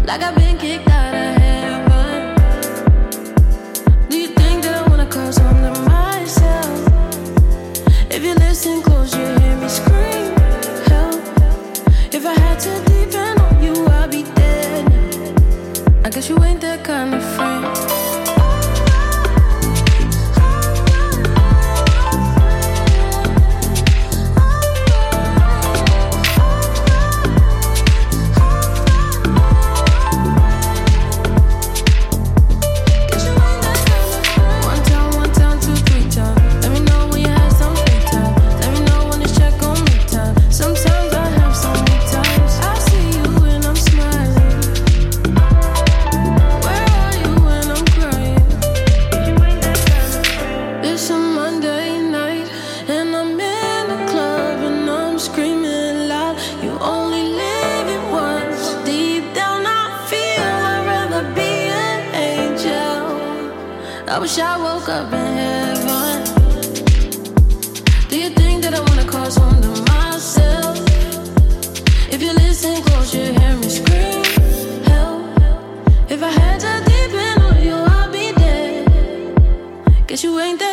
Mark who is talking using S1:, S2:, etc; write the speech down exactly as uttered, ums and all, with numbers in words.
S1: like I've been kicked out of heaven. Do you think that I wanna call something to myself? If you listen close, you hear me scream, help. If I had to depend on you, I'd be dead. I guess you ain't that kind of friend. I wish I woke up in heaven. Do you think that I wanna call home to myself? If you listen close, you hear me scream, help. If I had to depend on you, I'd be dead. Guess you ain't that